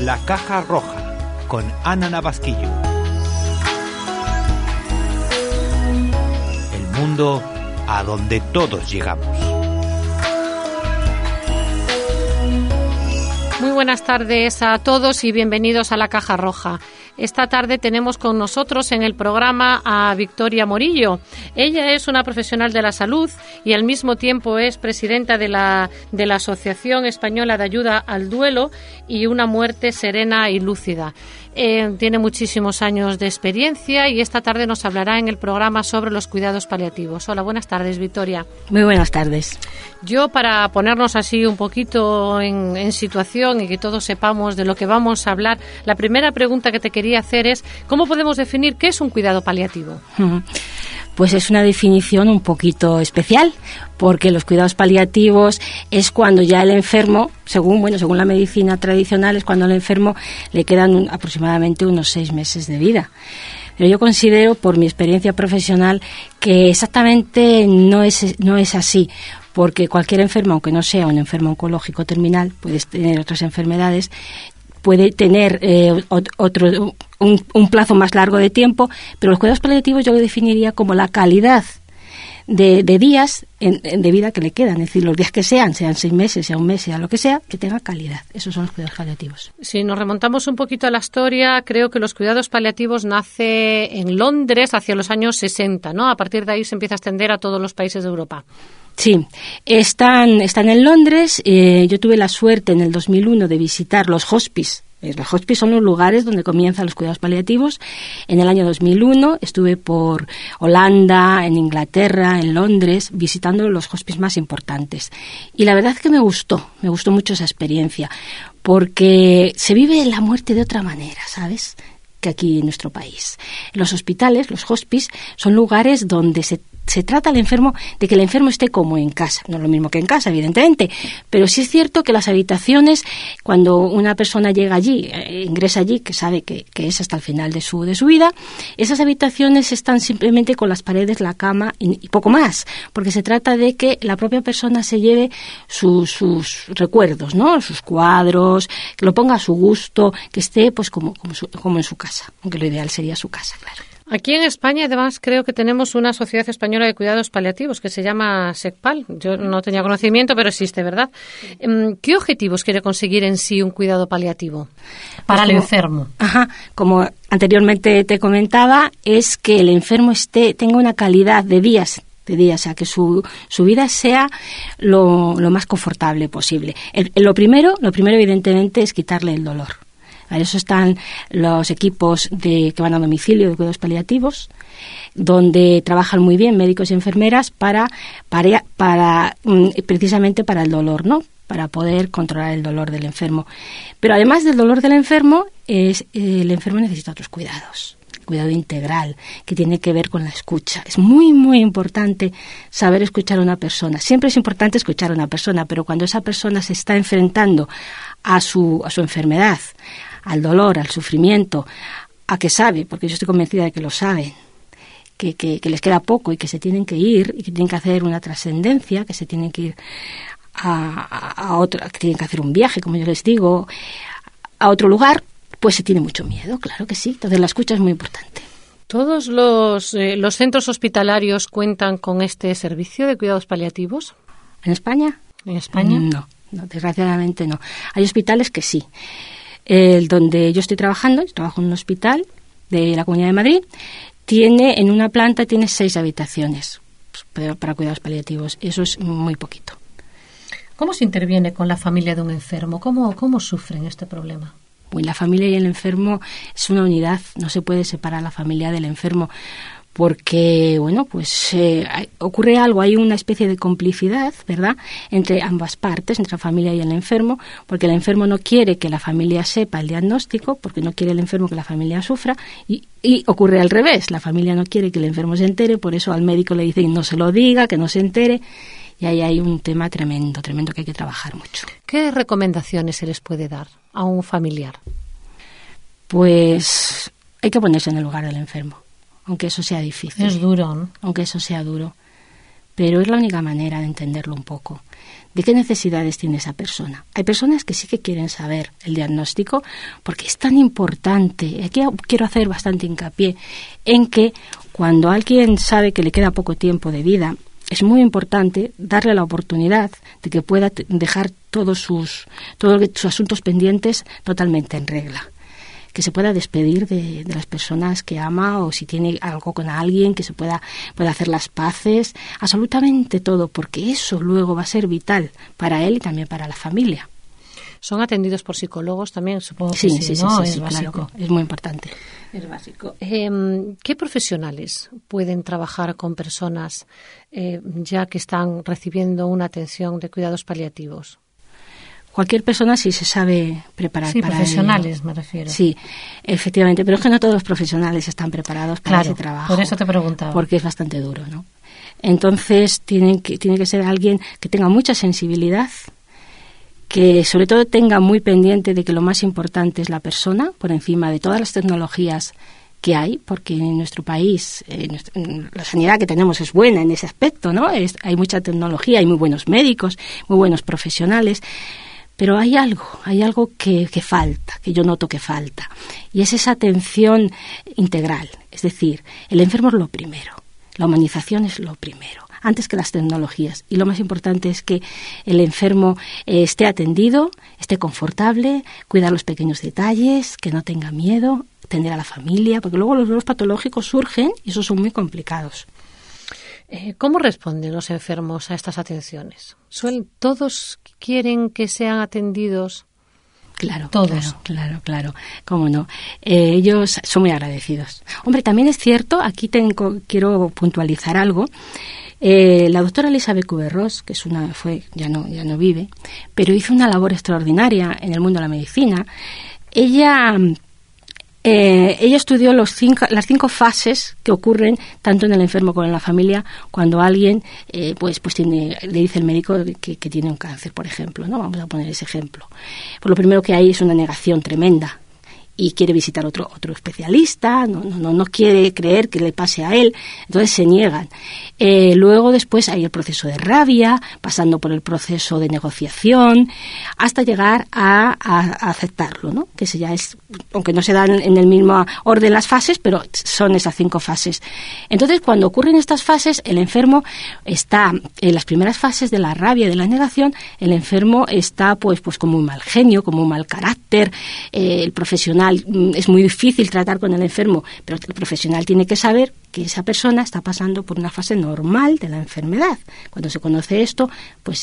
La Caja Roja, con Ana Navasquillo. El mundo a donde todos llegamos. Muy buenas tardes a todos y bienvenidos a La Caja Roja. Esta tarde tenemos con nosotros en el programa a Victoria Morillo. Ella es una profesional de la salud y al mismo tiempo es presidenta de la Asociación Española de Ayuda al Duelo y una muerte serena y lúcida. Tiene muchísimos años de experiencia y esta tarde nos hablará en el programa sobre los cuidados paliativos. Hola, buenas tardes, Victoria. Muy buenas tardes. Yo, para ponernos así un poquito en situación y que todos sepamos de lo que vamos a hablar, la primera pregunta que te quería hacer es ¿cómo podemos definir qué es un cuidado paliativo? Pues es una definición un poquito especial, porque los cuidados paliativos es cuando ya el enfermo, según la medicina tradicional, es cuando al enfermo le quedan aproximadamente unos 6 meses de vida. Pero yo considero, por mi experiencia profesional, que exactamente no es así, porque cualquier enfermo, aunque no sea un enfermo oncológico terminal, puede tener otras enfermedades, puede tener un plazo más largo de tiempo, pero los cuidados paliativos yo lo definiría como la calidad de días de vida que le quedan, es decir, los días que sean 6 meses, sea un mes, sea lo que sea, que tenga calidad. Esos son los cuidados paliativos. Si nos remontamos un poquito a la historia, creo que los cuidados paliativos nace en Londres hacia los años 60, ¿no? A partir de ahí se empieza a extender a todos los países de Europa. Sí, están en Londres. Yo tuve la suerte en el 2001 de visitar los hospices. Los hospices son los lugares donde comienzan los cuidados paliativos. En el año 2001 estuve por Holanda, en Inglaterra, en Londres, visitando los hospices más importantes. Y la verdad es que me gustó mucho esa experiencia, porque se vive la muerte de otra manera, ¿sabes?, que aquí en nuestro país. Los hospitales, los hospices, son lugares donde se trata al enfermo de que el enfermo esté como en casa. No es lo mismo que en casa, evidentemente, pero sí es cierto que las habitaciones, cuando una persona llega allí, ingresa allí, que sabe que es hasta el final de su vida, esas habitaciones están simplemente con las paredes, la cama y poco más, porque se trata de que la propia persona se lleve sus recuerdos, ¿no?, sus cuadros, que lo ponga a su gusto, que esté pues como en su casa, aunque lo ideal sería su casa, claro. Aquí en España, además, creo que tenemos una Sociedad Española de Cuidados Paliativos que se llama SECPAL. Yo no tenía conocimiento, pero existe, ¿verdad? ¿Qué objetivos quiere conseguir en sí un cuidado paliativo para el enfermo? Como anteriormente te comentaba, es que el enfermo tenga una calidad de días, o sea, que su vida sea lo más confortable posible. Lo primero, evidentemente, es quitarle el dolor. Para eso están los equipos que van a domicilio de cuidados paliativos, donde trabajan muy bien médicos y enfermeras precisamente para el dolor, ¿no?, para poder controlar el dolor del enfermo. Pero además del dolor del enfermo, el enfermo necesita otros cuidados. Cuidado integral, que tiene que ver con la escucha. Es muy, muy importante saber escuchar a una persona. Siempre es importante escuchar a una persona, pero cuando esa persona se está enfrentando a su enfermedad, al dolor, al sufrimiento, a que sabe, porque yo estoy convencida de que lo saben, que les queda poco y que se tienen que ir y que tienen que hacer una trascendencia, que se tienen que ir a otro, que tienen que hacer un viaje, como yo les digo, a otro lugar, pues se tiene mucho miedo, claro que sí. Entonces la escucha es muy importante. ¿Todos los centros hospitalarios cuentan con este servicio de cuidados paliativos? ¿En España? ¿En España? No, desgraciadamente no. Hay hospitales que sí. Donde yo estoy trabajando, trabajo en un hospital de la Comunidad de Madrid, en una planta tiene 6 habitaciones para cuidados paliativos. Eso es muy poquito. ¿Cómo se interviene con la familia de un enfermo? ¿Cómo sufren este problema? La familia y el enfermo es una unidad, no se puede separar la familia del enfermo, porque, ocurre algo, hay una especie de complicidad, ¿verdad?, entre ambas partes, entre la familia y el enfermo, porque el enfermo no quiere que la familia sepa el diagnóstico, porque no quiere el enfermo que la familia sufra, y ocurre al revés, la familia no quiere que el enfermo se entere, por eso al médico le dicen no se lo diga, que no se entere, y ahí hay un tema tremendo que hay que trabajar mucho. ¿Qué recomendaciones se les puede dar a un familiar? Pues hay que ponerse en el lugar del enfermo, aunque eso sea difícil. Es duro, ¿no? Aunque eso sea duro. pero es la única manera de entenderlo un poco. ¿De qué necesidades tiene esa persona? Hay personas que sí que quieren saber el diagnóstico porque es tan importante. Aquí quiero hacer bastante hincapié en que cuando alguien sabe que le queda poco tiempo de vida, es muy importante darle la oportunidad de que pueda dejar todos sus asuntos pendientes totalmente en regla. Que se pueda despedir de las personas que ama, o si tiene algo con alguien, que se pueda hacer las paces, absolutamente todo, porque eso luego va a ser vital para él y también para la familia. ¿Son atendidos por psicólogos también? Supongo que sí, ¿no? Sí, claro, es muy importante. Es básico. ¿Qué profesionales pueden trabajar con personas ya que están recibiendo una atención de cuidados paliativos? Cualquier persona si se sabe preparar para profesionales ello. Me refiero. Sí, efectivamente, pero es que no todos los profesionales están preparados para ese trabajo. Por eso te preguntaba. Porque es bastante duro, ¿no? Entonces tiene que ser alguien que tenga mucha sensibilidad, que sobre todo tenga muy pendiente de que lo más importante es la persona, por encima de todas las tecnologías que hay, porque en nuestro país la sanidad que tenemos es buena en ese aspecto, ¿no? Hay mucha tecnología, hay muy buenos médicos, muy buenos profesionales. Pero hay algo que falta, que yo noto que falta, y es esa atención integral. Es decir, el enfermo es lo primero, la humanización es lo primero, antes que las tecnologías. Y lo más importante es que el enfermo esté atendido, esté confortable, cuidar los pequeños detalles, que no tenga miedo, atender a la familia, porque luego los dolores patológicos surgen y esos son muy complicados. ¿Cómo responden los enfermos a estas atenciones? ¿Todos quieren que sean atendidos? Claro, todos. Claro. ¿Cómo no? Ellos son muy agradecidos. Hombre, también es cierto, aquí quiero puntualizar algo. La doctora Elizabeth Kubler-Ross, que ya no vive, pero hizo una labor extraordinaria en el mundo de la medicina. Ella estudió las 5 fases que ocurren tanto en el enfermo como en la familia cuando alguien le dice el médico que tiene un cáncer, por ejemplo, ¿no? Vamos a poner ese ejemplo. Pues lo primero que hay es una negación tremenda y quiere visitar otro especialista, no quiere creer que le pase a él, entonces se niegan. Luego después hay el proceso de rabia, pasando por el proceso de negociación, hasta llegar a aceptarlo, ¿no? Que ese ya es, aunque no se dan en el mismo orden las fases, pero son esas 5 fases. Entonces, cuando ocurren estas fases, el enfermo está en las primeras fases de la rabia y de la negación, el enfermo está pues con muy mal genio, con muy mal carácter, el profesional es muy difícil tratar con el enfermo, pero el profesional tiene que saber que esa persona está pasando por una fase normal de la enfermedad. Cuando se conoce esto, pues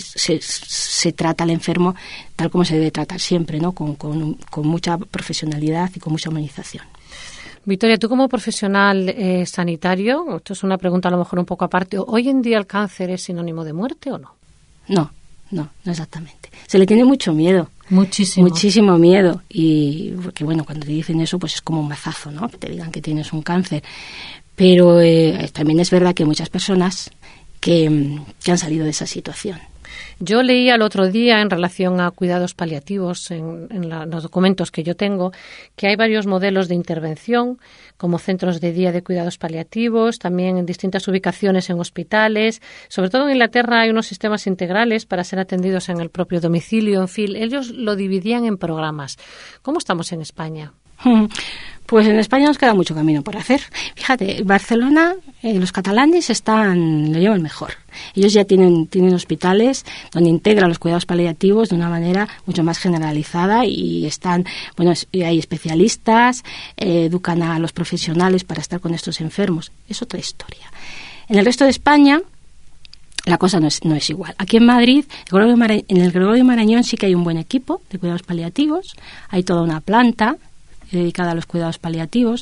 se trata al enfermo tal como se debe tratar siempre, ¿no? Con mucha profesionalidad y con mucha humanización. Victoria, tú como profesional sanitario, esto es una pregunta a lo mejor un poco aparte, ¿hoy en día el cáncer es sinónimo de muerte o no? No exactamente. Se le tiene mucho miedo. Muchísimo miedo. Y porque, bueno, cuando te dicen eso, pues es como un mazazo, ¿no? Que te digan que tienes un cáncer. Pero también es verdad que hay muchas personas que han salido de esa situación. Yo leía el otro día en relación a cuidados paliativos en los documentos que yo tengo que hay varios modelos de intervención como centros de día de cuidados paliativos, también en distintas ubicaciones en hospitales. Sobre todo en Inglaterra hay unos sistemas integrales para ser atendidos en el propio domicilio. En fin, ellos lo dividían en programas. ¿Cómo estamos en España? Pues en España nos queda mucho camino por hacer. Fíjate, Barcelona, los catalanes lo llevan mejor. Ellos ya tienen hospitales donde integran los cuidados paliativos de una manera mucho más generalizada y hay especialistas, educan a los profesionales para estar con estos enfermos. Es otra historia. En el resto de España la cosa no es igual. Aquí en Madrid, en el Gregorio Marañón sí que hay un buen equipo de cuidados paliativos. Hay toda una planta dedicada a los cuidados paliativos.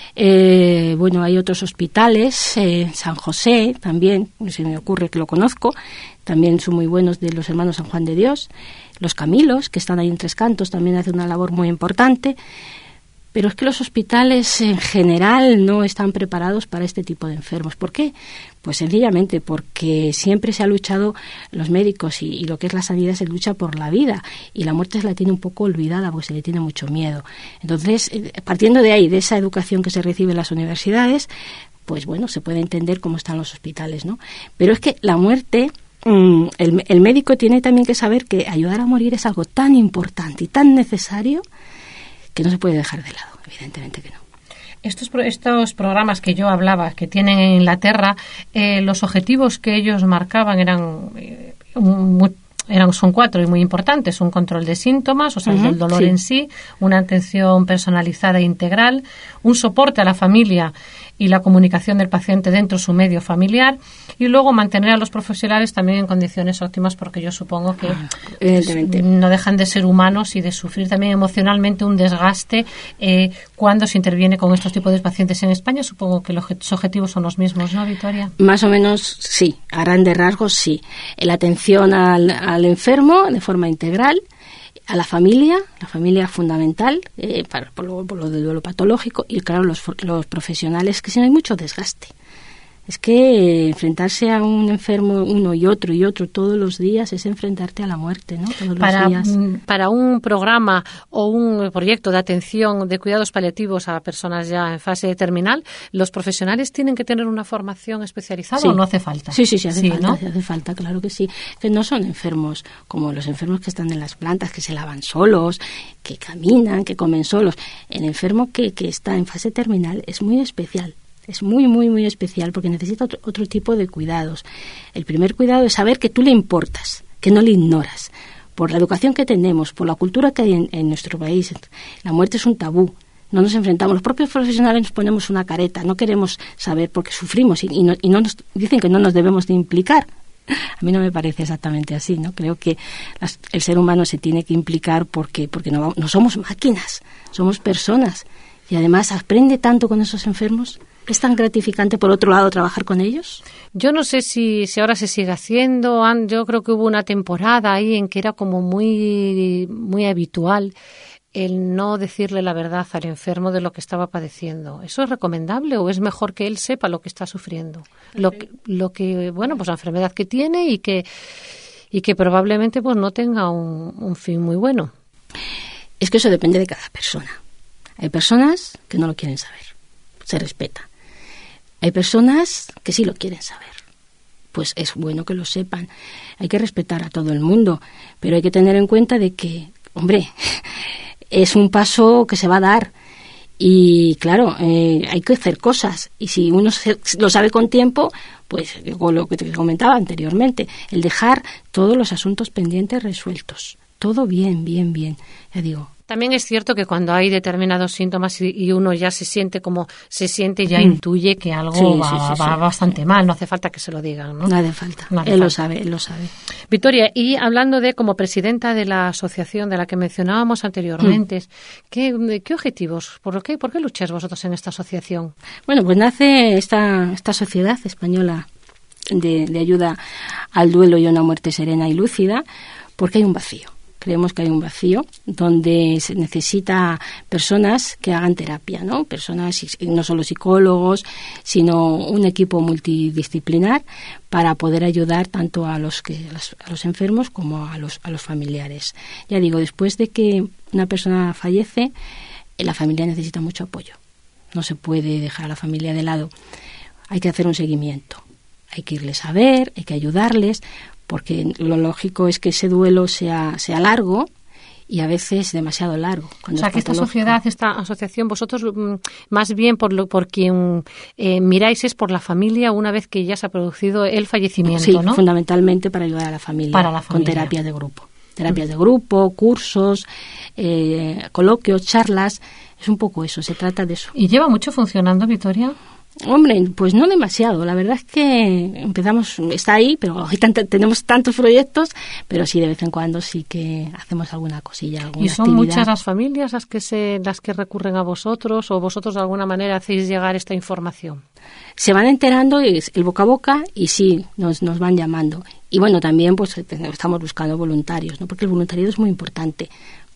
Hay otros hospitales, San José también, se me ocurre que lo conozco, también son muy buenos, de los hermanos San Juan de Dios. Los Camilos, que están ahí en Tres Cantos, también hacen una labor muy importante. Pero es que los hospitales en general no están preparados para este tipo de enfermos. ¿Por qué? Pues sencillamente porque siempre se ha luchado, los médicos y lo que es la sanidad se lucha por la vida y la muerte se la tiene un poco olvidada porque se le tiene mucho miedo. Entonces, partiendo de ahí, de esa educación que se recibe en las universidades, pues bueno, se puede entender cómo están los hospitales, ¿no? Pero es que la muerte, el médico tiene también que saber que ayudar a morir es algo tan importante y tan necesario que no se puede dejar de lado, evidentemente que no. Estos programas que yo hablaba, que tienen en Inglaterra, los objetivos que ellos marcaban son 4 y muy importantes: un control de síntomas, o sea, del dolor en sí, una atención personalizada e integral, un soporte a la familia y la comunicación del paciente dentro de su medio familiar, y luego mantener a los profesionales también en condiciones óptimas, porque yo supongo que no dejan de ser humanos y de sufrir también emocionalmente un desgaste cuando se interviene con estos tipos de pacientes. En España supongo que los objetivos son los mismos, ¿no, Victoria? Más o menos sí, a grandes rasgos sí. La atención al enfermo de forma integral, a la familia fundamental, por lo del duelo patológico, y claro, los profesionales, que si no hay mucho desgaste. Es que enfrentarse a un enfermo uno y otro todos los días es enfrentarte a la muerte, ¿no? Todos los días. Para un programa o un proyecto de atención de cuidados paliativos a personas ya en fase terminal, ¿los profesionales tienen que tener una formación especializada o no hace falta? Sí, hace falta, ¿no? Hace falta, claro que sí. Que no son enfermos como los enfermos que están en las plantas, que se lavan solos, que caminan, que comen solos. El enfermo que está en fase terminal es muy especial. Es muy, muy, muy especial, porque necesita otro tipo de cuidados. El primer cuidado es saber que tú le importas, que no le ignoras. Por la educación que tenemos, por la cultura que hay en nuestro país, la muerte es un tabú. No nos enfrentamos. Los propios profesionales nos ponemos una careta. No queremos saber porque sufrimos y no nos dicen que no nos debemos de implicar. A mí no me parece exactamente así, ¿no? Creo que el ser humano se tiene que implicar porque no somos máquinas, somos personas. Y además aprende tanto con esos enfermos. ¿Es tan gratificante, por otro lado, trabajar con ellos? Yo no sé si ahora se sigue haciendo. Yo creo que hubo una temporada ahí en que era como muy, muy habitual el no decirle la verdad al enfermo de lo que estaba padeciendo. ¿Eso es recomendable o es mejor que él sepa lo que está sufriendo? Lo que bueno, pues la enfermedad que tiene y que probablemente pues no tenga un fin muy bueno. Es que eso depende de cada persona. Hay personas que no lo quieren saber. Se respeta. Hay personas que sí lo quieren saber. Pues es bueno que lo sepan. Hay que respetar a todo el mundo, pero hay que tener en cuenta de que, hombre, es un paso que se va a dar. Y claro, hay que hacer cosas. Y si uno lo sabe con tiempo, pues con lo que te comentaba anteriormente, el dejar todos los asuntos pendientes resueltos. Todo bien, bien, bien. Ya digo. También es cierto que cuando hay determinados síntomas y uno ya se siente como se siente, ya intuye que algo va bastante mal. No hace falta que se lo digan, ¿no? No hace falta. Él lo sabe. Victoria, y hablando como presidenta de la asociación de la que mencionábamos anteriormente, ¿qué objetivos? ¿Por qué lucháis vosotros en esta asociación? Bueno, pues nace esta sociedad española de ayuda al duelo y a una muerte serena y lúcida porque hay un vacío. Creemos que hay un vacío donde se necesita personas que hagan terapia, ¿no? Personas, no solo psicólogos, sino un equipo multidisciplinar para poder ayudar tanto a los enfermos como a los familiares. Ya digo, después de que una persona fallece, la familia necesita mucho apoyo. No se puede dejar a la familia de lado. Hay que hacer un seguimiento. Hay que irles a ver, hay que ayudarles, porque lo lógico es que ese duelo sea largo y a veces demasiado largo. O sea, que esta asociación, vosotros más bien por quien miráis es por la familia una vez que ya se ha producido el fallecimiento, sí, ¿no? Fundamentalmente para ayudar a la familia, con terapias de grupo. Terapias de grupo, cursos, coloquios, charlas, es un poco eso, se trata de eso. ¿Y lleva mucho funcionando, Victoria? Hombre, pues no demasiado. La verdad es que está ahí, pero tenemos tantos proyectos, pero sí, de vez en cuando sí que hacemos alguna cosilla, alguna actividad. ¿Y son actividad. Muchas las familias las que recurren a vosotros o vosotros de alguna manera hacéis llegar esta información? Se van enterando el boca a boca y sí, nos van llamando. Y bueno, también pues estamos buscando voluntarios, ¿no? Porque el voluntariado es muy importante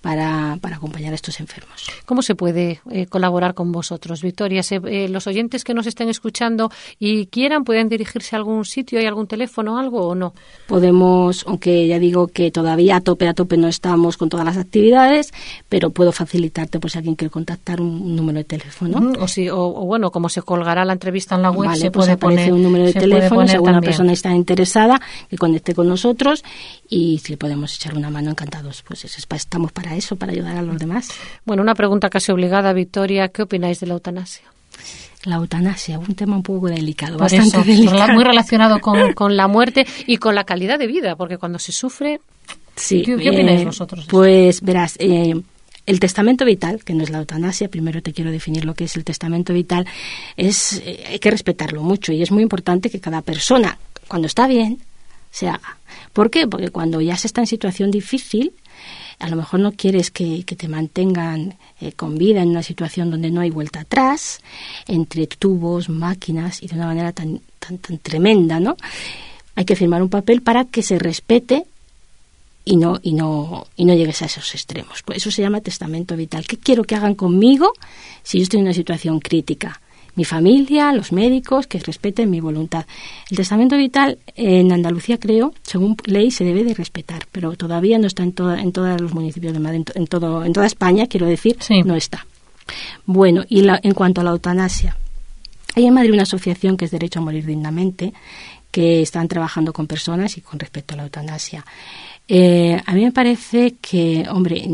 para acompañar a estos enfermos. ¿Cómo se puede colaborar con vosotros, Victoria? Los oyentes que nos estén escuchando y quieran, ¿pueden dirigirse a algún sitio? ¿Hay algún teléfono, algo o no? Podemos, aunque ya digo que todavía a tope no estamos con todas las actividades, pero puedo facilitarte por si alguien quiere contactar un número de teléfono. O bueno, como se colgará la entrevista en la web, vale, se pues puede aparece poner un número de teléfono, si alguna también. persona está interesada, que conecte con nosotros y si le podemos echar una mano, encantados. Pues estamos para eso, para ayudar a los demás. Bueno, una pregunta casi obligada, Victoria. ¿Qué opináis de la eutanasia? La eutanasia, un tema un poco delicado, Por bastante eso, delicado. muy relacionado con la muerte y con la calidad de vida, porque cuando se sufre... Sí, ¿Qué opináis vosotros? Pues verás, el testamento vital, que no es la eutanasia, primero te quiero definir lo que es el testamento vital, hay que respetarlo mucho y es muy importante que cada persona, cuando está bien, se haga. ¿Por qué? Porque cuando ya se está en situación difícil, a lo mejor no quieres que te mantengan con vida en una situación donde no hay vuelta atrás, entre tubos, máquinas y de una manera tan tremenda, ¿no? Hay que firmar un papel para que se respete y no llegues a esos extremos. Pues eso se llama testamento vital. ¿Qué quiero que hagan conmigo si yo estoy en una situación crítica? Mi familia, los médicos, que respeten mi voluntad. El testamento vital en Andalucía, creo, según ley, se debe de respetar, pero todavía no está en todos los municipios de Madrid, en toda España, quiero decir, sí. No está. Bueno, y en cuanto a la eutanasia, hay en Madrid una asociación que es Derecho a Morir Dignamente, que están trabajando con personas y con respecto a la eutanasia. A mí me parece que, hombre,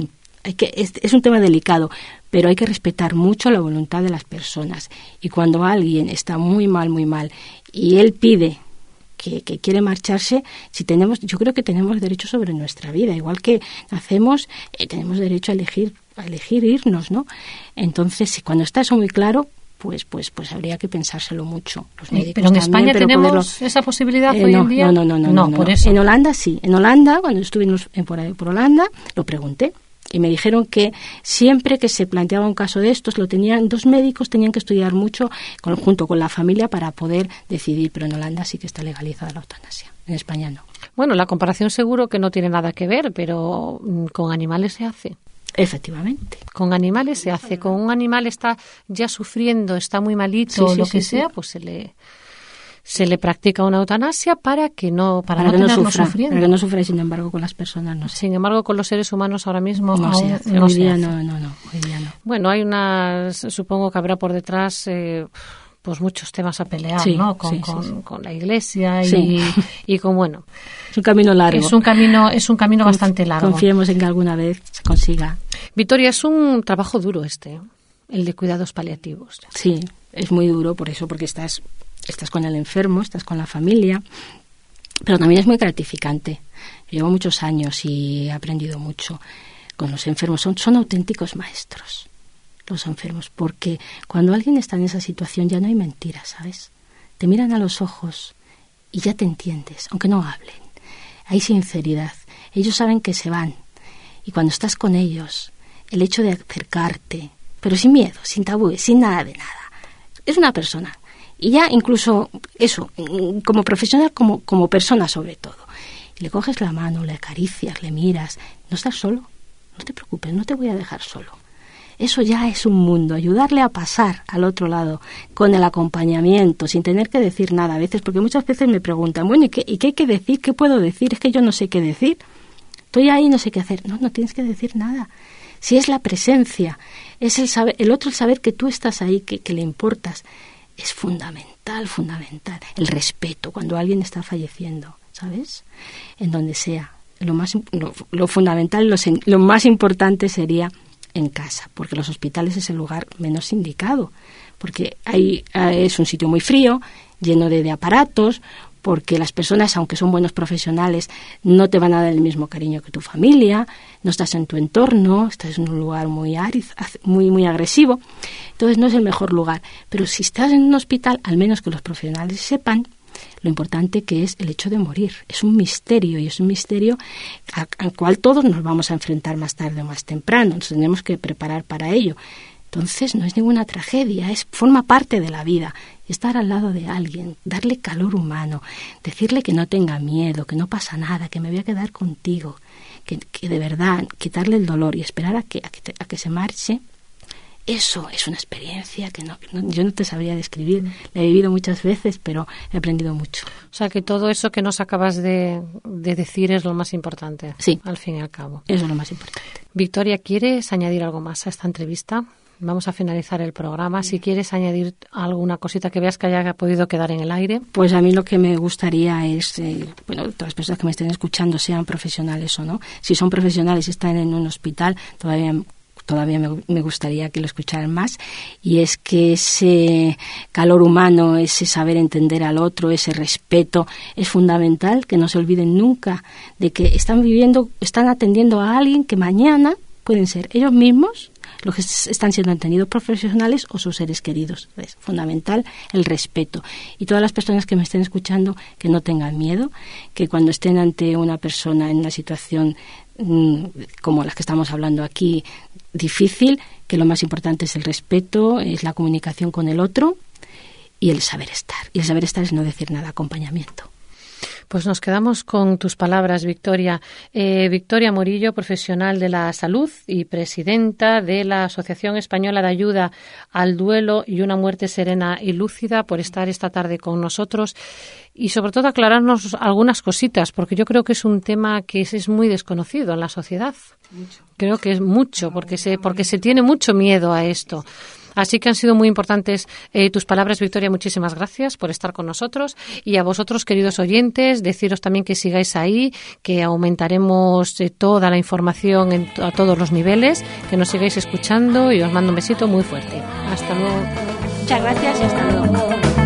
es un tema delicado, pero hay que respetar mucho la voluntad de las personas. Y cuando alguien está muy mal, y él pide que quiere marcharse, yo creo que tenemos derecho sobre nuestra vida. Igual que nacemos, tenemos derecho a elegir irnos, ¿no? Entonces, cuando está eso muy claro, pues habría que pensárselo mucho. Los médicos pero en también, España tenemos esa posibilidad hoy en día. No, por eso. En Holanda sí. En Holanda, cuando estuvimos por Holanda, lo pregunté. Y me dijeron que siempre que se planteaba un caso de estos, dos médicos tenían que estudiar mucho junto con la familia para poder decidir, pero en Holanda sí que está legalizada la eutanasia, en España no. Bueno, la comparación seguro que no tiene nada que ver, pero con animales se hace. Efectivamente. Con animales se hace. Con un animal está ya sufriendo, está muy malito, sea, pues se le practica una eutanasia para que no tenerlo sufriendo. Para que no sufra, sin embargo, con las personas no sé. Sin embargo, con los seres humanos ahora mismo no se hace. Hoy día no. Bueno, supongo que habrá por detrás pues muchos temas a pelear, sí, ¿no? Con la Iglesia y con, bueno... Es un camino largo. Es un camino bastante largo. Confiemos en que alguna vez se consiga. Victoria, es un trabajo duro el de cuidados paliativos. Sí, es muy duro por eso, porque estás con el enfermo, estás con la familia, pero también es muy gratificante. Llevo muchos años y he aprendido mucho con los enfermos. Son auténticos maestros los enfermos, porque cuando alguien está en esa situación ya no hay mentiras, ¿sabes? Te miran a los ojos y ya te entiendes, aunque no hablen. Hay sinceridad. Ellos saben que se van. Y cuando estás con ellos, el hecho de acercarte, pero sin miedo, sin tabúes, sin nada de nada. Es una persona. Y ya incluso eso, como profesional, como persona sobre todo. Y le coges la mano, le acaricias, le miras. No estás solo. No te preocupes, no te voy a dejar solo. Eso ya es un mundo, ayudarle a pasar al otro lado con el acompañamiento, sin tener que decir nada a veces, porque muchas veces me preguntan, bueno, ¿y qué hay que decir? ¿Qué puedo decir? Es que yo no sé qué decir. Estoy ahí y no sé qué hacer. No tienes que decir nada. Si es la presencia, es el otro, el saber que tú estás ahí, que le importas, es fundamental. El respeto cuando alguien está falleciendo, ¿sabes? En donde sea. Lo fundamental, lo más importante sería en casa, porque los hospitales es el lugar menos indicado, porque es un sitio muy frío, lleno de aparatos, porque las personas, aunque son buenos profesionales, no te van a dar el mismo cariño que tu familia, no estás en tu entorno, estás en un lugar muy muy agresivo, entonces no es el mejor lugar. Pero si estás en un hospital, al menos que los profesionales sepan lo importante que es el hecho de morir. Es un misterio, y es un misterio al cual todos nos vamos a enfrentar más tarde o más temprano. Nos tenemos que preparar para ello. Entonces no es ninguna tragedia, forma parte de la vida. Estar al lado de alguien, darle calor humano, decirle que no tenga miedo, que no pasa nada, que me voy a quedar contigo, que de verdad quitarle el dolor y esperar a que se marche, eso es una experiencia que yo no te sabría describir. La he vivido muchas veces, pero he aprendido mucho. O sea, que todo eso que nos acabas de decir es lo más importante. Sí. Al fin y al cabo. Eso es lo más importante. Victoria, ¿quieres añadir algo más a esta entrevista? Vamos a finalizar el programa. Si quieres añadir alguna cosita que veas que haya podido quedar en el aire. Pues a mí lo que me gustaría es, todas las personas que me estén escuchando, sean profesionales o no. Si son profesionales y están en un hospital, todavía me gustaría que lo escucharan más, y es que ese calor humano, ese saber entender al otro, ese respeto, es fundamental, que no se olviden nunca de que están atendiendo a alguien que mañana pueden ser ellos mismos los que están siendo atendidos, profesionales o sus seres queridos. Es fundamental el respeto. Y todas las personas que me estén escuchando, que no tengan miedo, que cuando estén ante una persona en una situación como las que estamos hablando aquí, difícil, que lo más importante es el respeto, es la comunicación con el otro y el saber estar. Y el saber estar es no decir nada, acompañamiento. Pues nos quedamos con tus palabras, Victoria. Victoria Morillo, profesional de la salud y presidenta de la Asociación Española de Ayuda al Duelo y una Muerte Serena y Lúcida, por estar esta tarde con nosotros y sobre todo aclararnos algunas cositas, porque yo creo que es un tema que es muy desconocido en la sociedad. Mucho. Creo que es mucho, porque se tiene mucho miedo a esto. Así que han sido muy importantes tus palabras, Victoria. Muchísimas gracias por estar con nosotros. Y a vosotros, queridos oyentes, deciros también que sigáis ahí, que aumentaremos toda la información a todos los niveles, que nos sigáis escuchando y os mando un besito muy fuerte. Hasta luego. Muchas gracias y hasta luego.